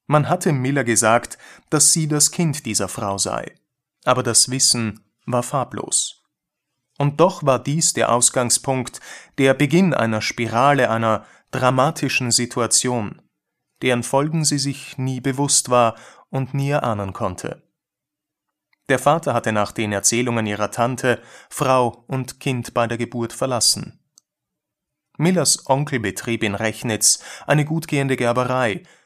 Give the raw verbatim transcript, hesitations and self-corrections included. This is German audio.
Man hatte Miller gesagt, dass sie das Kind dieser Frau sei, aber das Wissen war farblos. Und doch war dies der Ausgangspunkt, der Beginn einer Spirale, einer dramatischen Situation, deren Folgen sie sich nie bewusst war und nie erahnen konnte. Der Vater hatte nach den Erzählungen ihrer Tante Frau und Kind bei der Geburt verlassen. Millers Onkel betrieb in Rechnitz eine gutgehende Gerberei,